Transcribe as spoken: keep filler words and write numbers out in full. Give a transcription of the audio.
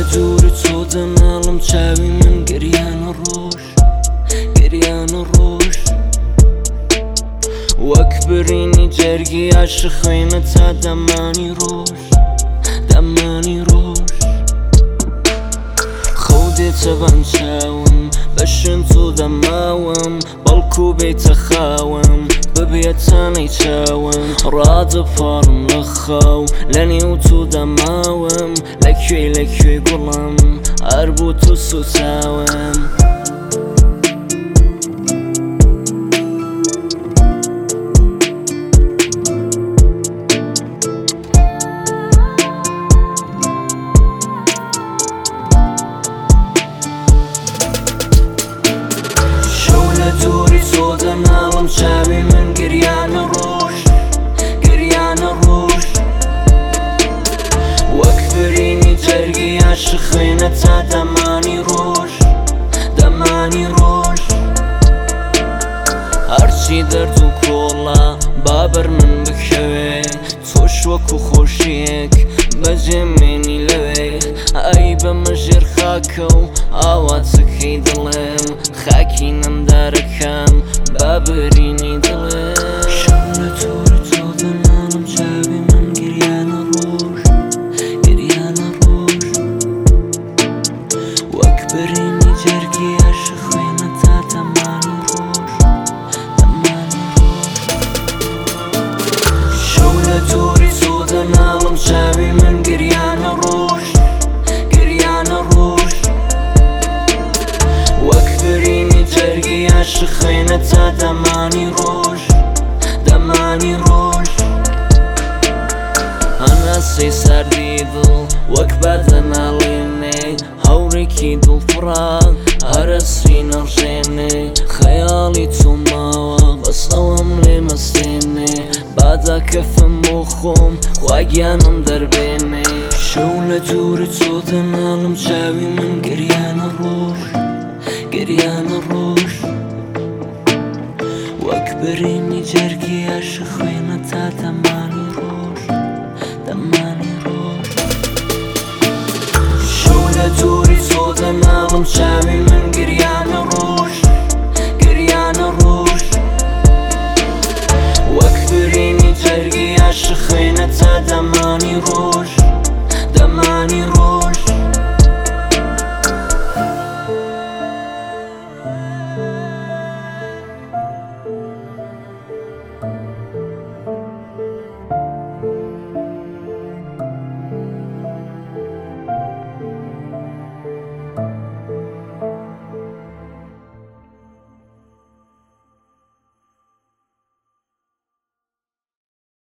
دووری تۆ دەناڵم چاوی من گریانە ڕۆژ گریانە ڕۆژ وەک برینی جەرگی عاشق خوێنە تا دەمانی ڕۆژ دەمانی ڕۆژ خەو دێتە بەم چاوم بەشن تۆ دەماوم بەڵکو بێتە خاوم ببێتانەی چاوم ڕادەپاڕم لە خاو لە نێو تۆ دەماوم لەکوێ لەکوێ گوڵم هەر بۆ تۆ سوتاوم دووری تۆ دەناڵم چاوی من گریانە ڕۆژ گریانە ڕۆژ وەک برینی جەرگی عاشق خوێنە تا دەمانی ڕۆژ دەمانی ڕۆژ هەرچی دەرد و کۆڵە بابەر من بکەوێ تۆش وەکو خۆشیەک بەجێمێنی لەوێ ئەی بەمە ژێر خاکە و ئاواتەکەی دڵێم خاکی نەمدارەکەم بابرینی دڵێم شەو لە تۆرە تۆ دەناڵم چاوی من گریانە ڕۆژ گریانە ڕۆژ وەک برینی جەرگی عاشق خوێنە تا دەمانی ڕۆژ دەمانی ڕۆژ شەو لە تۆری تۆ دەناڵم چاوی من گریانە ڕۆژ گریانە ڕۆژ وەک برینی جەرگی عاشق خوێنە تا دەمانی ڕۆژ دەمانی ڕۆژ هەناسەی ساردی دڵ وەک بەدەناڵێنێ هەورێکی دڵفڕا هەرەسی نەڕژێنێ خەیاڵی تۆ ماوە بەس ئەوەم لێ مەستێنێ بادا کەفم بۆ خۆم خوا گیانم دەربێنێ شەو لە دووری تۆ دەناڵم چاوی من گریانە ڕۆژ گریانە ڕۆژ وەک برینی جەرگی عاشق خوێنە تا دەمانی ڕۆژ